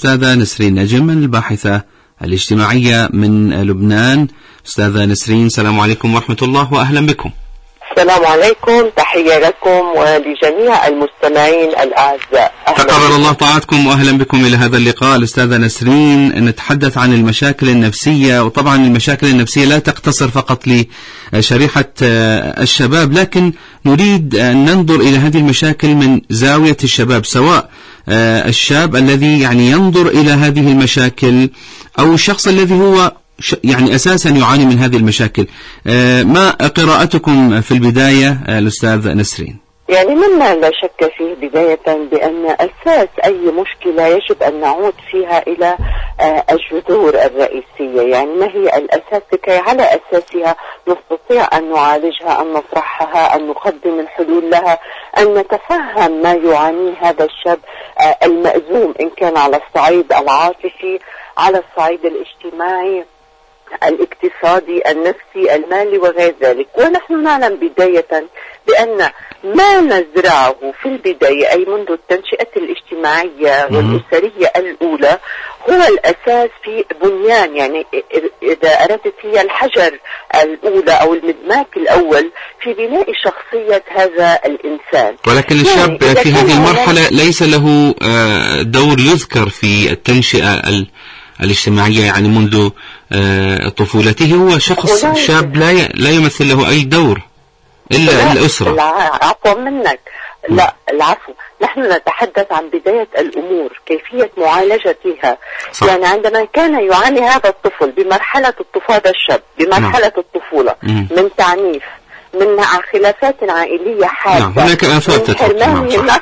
الأستاذة نسرين نجم الباحثة الاجتماعية من لبنان. أستاذة نسرين، السلام عليكم ورحمة الله وأهلا بكم. السلام عليكم، تحية لكم ولجميع المستمعين الأعزاء. تقبل الله طاعتكم وأهلا بكم إلى هذا اللقاء. الأستاذة نسرين، نتحدث عن المشاكل النفسية، وطبعا المشاكل النفسية لا تقتصر فقط لشريحة الشباب، لكن نريد أن ننظر إلى هذه المشاكل من زاوية الشباب، سواء الشاب الذي يعني ينظر إلى هذه المشاكل أو الشخص الذي هو يعني أساسا يعاني من هذه المشاكل. ما قراءتكم في البداية الأستاذ نسرين؟ يعني مما لا شك فيه بداية بأن أساس أي مشكلة يجب أن نعود فيها إلى الجذور الرئيسية، يعني ما هي الأساس لكي على أساسها نستطيع أن نعالجها، أن نطرحها، أن نقدم الحلول لها، أن نتفهم ما يعانيه هذا الشاب المأزوم، إن كان على الصعيد العاطفي، على الصعيد الاجتماعي، الاقتصادي، النفسي، المالي وغير ذلك. ونحن نعلم بداية بأن ما نزرعه في البداية أي منذ التنشئة الاجتماعية والأسرية الأولى هو الأساس في بنيان، يعني إذا أردت هي الحجر الأولى أو المدماك الأول في بناء شخصية هذا الإنسان. ولكن الشاب يعني في هذه المرحلة ليس له دور يذكر في التنشئة الاجتماعية، يعني منذ طفولته هو شخص شاب لا يمثل له أي دور إلا الأسرة. عفوا منك، لا العفو، نحن نتحدث عن بداية الأمور، كيفية معالجتها. صح. يعني عندما كان يعاني هذا الطفل بمرحلة الطفولة، الشاب بمرحلة الطفولة من تعنيف، من خلافات عائلية حادة، هناك آفات بالطبع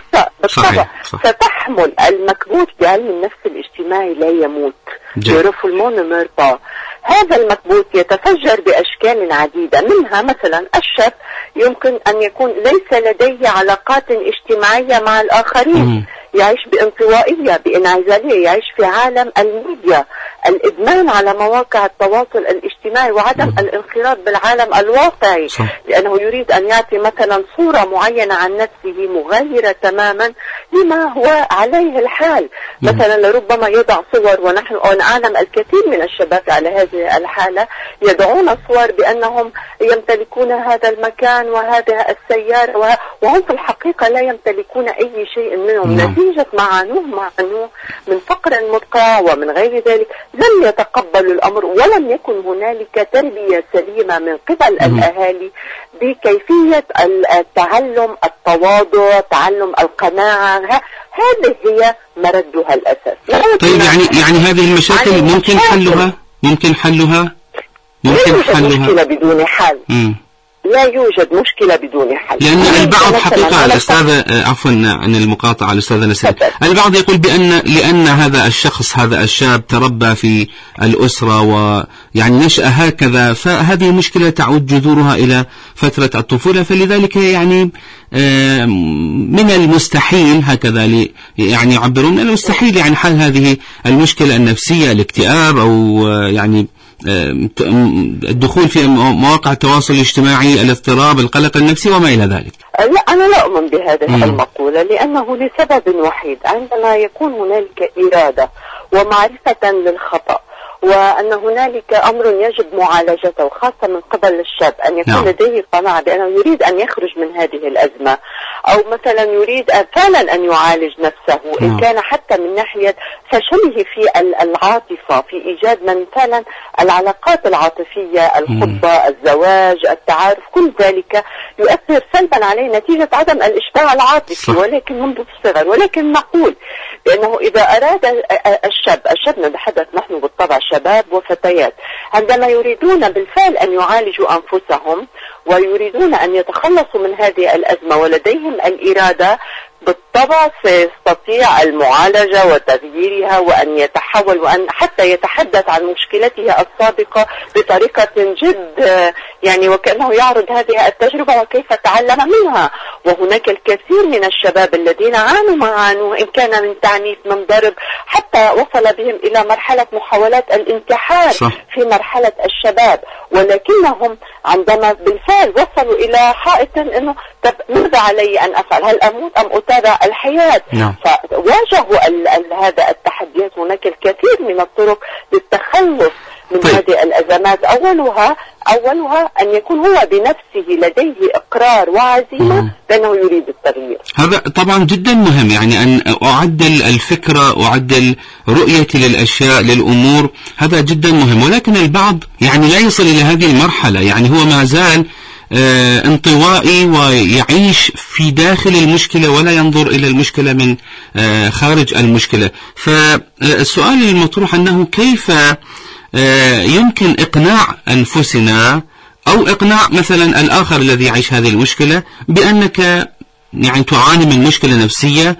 ستحمل المكبوت بعلم النفس الاجتماعي لا يموت، يعرف المونومير با. هذا المكبوت يتفجر بأشكال عديدة، منها مثلا الشاب يمكن أن يكون ليس لديه علاقات اجتماعية مع الآخرين، يعيش بانطوائية، بانعزالية، يعيش في عالم الميديا، الإدمان على مواقع التواصل الاجتماعي، وعدم الانخراط بالعالم الواقعي. صح. لأنه يريد أن يعطي مثلا صورة معينة عن نفسه مغايرة تماما لما هو عليه الحال. مثلا لربما يضع صور، ونحن نعلم الكثير من الشباب على هذه الحالة يضعون صور بأنهم يمتلكون هذا المكان وهذه السيارة، وهم في الحقيقة لا يمتلكون أي شيء منهم. نتيجة معانوه من فقر مدقع ومن غير ذلك لم يتقبلوا الأمر، ولم يكن هنالك تربية سليمة من قبل الأهالي بكيفية التعلم، التواضع، تعلم القناعة. هذه هي مردها الأساس. طيب يعني هذه المشاكل ممكن حلها لا يوجد مشكلة بدون حل. لا يوجد مشكلة بدون حل، لأن البعض حقيقة الأستاذة، عفوا عن المقاطعة الأستاذة نسرين، البعض يقول لأن هذا الشخص، هذا الشاب تربى في الأسرة ويعني نشأ هكذا، فهذه المشكلة تعود جذورها إلى فترة الطفولة، فلذلك يعني من المستحيل، هكذا يعني يعبرون، من المستحيل يعني حل هذه المشكلة النفسية، الاكتئاب أو يعني الدخول في مواقع التواصل الاجتماعي، الاضطراب، القلق النفسي وما إلى ذلك. لا، أنا لا أؤمن بهذه المقولة، لأنه لسبب وحيد: عندما يكون هنالك إرادة ومعرفة للخطأ، وأن هنالك أمر يجب معالجته، خاصة من قبل الشاب، أن يكون لديه قناعة بأنه يريد أن يخرج من هذه الأزمة، أو مثلا يريد فعلا أن يعالج نفسه، إن كان حتى من ناحية فشله في العاطفة، في إيجاد من فعلا العلاقات العاطفية، الخطبة، الزواج، التعارف، كل ذلك يؤثر سلبا عليه نتيجة عدم الإشباع العاطفي، ولكن منذ الصغر. ولكن نقول بأنه إذا أراد الشاب نتحدث نحن بالطبع شباب وفتيات، عندما يريدون بالفعل أن يعالجوا أنفسهم ويريدون أن يتخلصوا من هذه الأزمة ولديهم الإرادة، بالطبع سيستطيع المعالجة وتغييرها، وأن يتحول، وأن حتى يتحدث عن مشكلته السابقة بطريقة جد، يعني وكأنه يعرض هذه التجربة وكيف تعلم منها. وهناك الكثير من الشباب الذين عانوا ما عانوا، إن كان من تعنيف، من ضرب، حتى وصل بهم إلى مرحلة محاولات الانتحار في مرحلة الشباب، ولكنهم عندما بالفعل وصلوا إلى حائط إنه طب ماذا علي أن أفعل؟ هل أموت أم متابع الحياة. نعم. فواجهوا هذا التحديات. هناك الكثير من الطرق للتخلص من طيب. هذه الأزمات. أولها أن يكون هو بنفسه لديه إقرار وعزيمة بأنه يريد التغيير. هذا طبعا جدا مهم، يعني أن أعدل الفكرة، أعدل رؤيتي للأشياء للأمور، هذا جدا مهم. ولكن البعض يعني لا يصل إلى هذه المرحلة، يعني هو ما زال انطوائي ويعيش في داخل المشكلة ولا ينظر إلى المشكلة من خارج المشكلة. فالسؤال المطروح أنه كيف يمكن إقناع أنفسنا أو إقناع مثلا الآخر الذي يعيش هذه المشكلة بأنك يعني تعاني من مشكلة نفسية،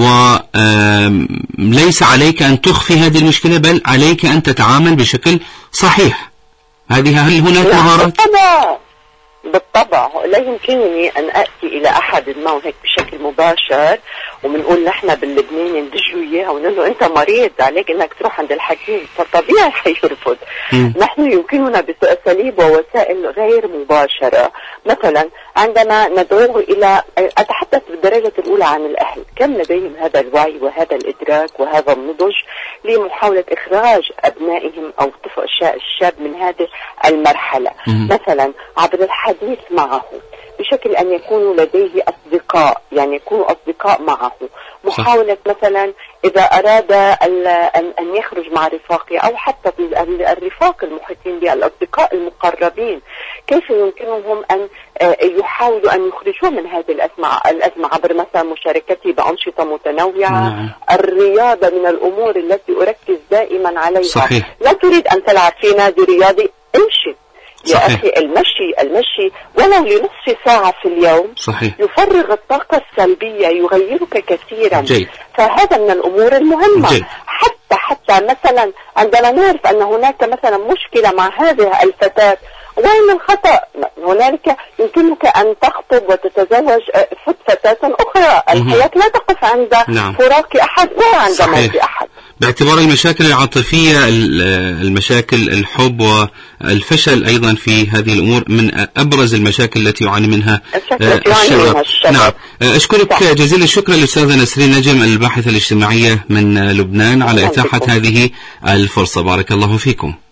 وليس عليك أن تخفي هذه المشكلة، بل عليك أن تتعامل بشكل صحيح. هل هناك مهارات؟ بالطبع لا يمكنني أن أتي إلى أحد ما هيك بشكل مباشر وبنقول نحن باللبناني ندجوا إياها ونقول له أنت مريض عليك أنك تروح عند الحكيم، فطبيعي حيرفض. نحن يمكننا بأساليب ووسائل غير مباشرة، مثلا عندما ندعوه إلى، أتحدث بالدرجة الأولى عن الأهل، كم لديهم هذا الوعي وهذا الإدراك وهذا النضج لمحاولة إخراج أبنائهم أو الشاب من هذه المرحلة. مثلا عبر الحديث معه بشكل أن يكونوا لديه أصدقاء، يعني يكونوا أصدقاء معه. محاولة مثلا إذا أراد أن يخرج مع رفاقه أو حتى الرفاق المحيطين به، الأصدقاء المقربين، كيف يمكنهم أن يحاولوا أن يخرجوا من هذه الأزمة عبر مثلا مشاركته بأنشطة متنوعة. الرياضة من الأمور التي أركز دائما عليها. صحيح. لا تريد أن تلعب في نادي رياضي، امشي يا أخي، المشي ولو لنصف ساعة في اليوم. صحيح. يفرغ الطاقة السلبية، يغيرك كثيرا. جيد. فهذا من الأمور المهمة. جيد. حتى مثلا عندما نعرف أن هناك مثلا مشكلة مع هذه الفتاة، وين الخطأ؟ هنالك يمكنك أن تخطب وتتزوج فتاة أخرى. الحياة لا تقف عند فراق أحد ولا عند موت أحد. باعتبار المشاكل العاطفية، المشاكل الحب والفشل أيضا في هذه الأمور من أبرز المشاكل التي يعاني منها الشباب. نعم. أشكرك جزيل الشكر الأستاذة نسرين نجم، الباحثة الاجتماعية من لبنان، على إتاحة هذه الفرصة. بارك الله فيكم.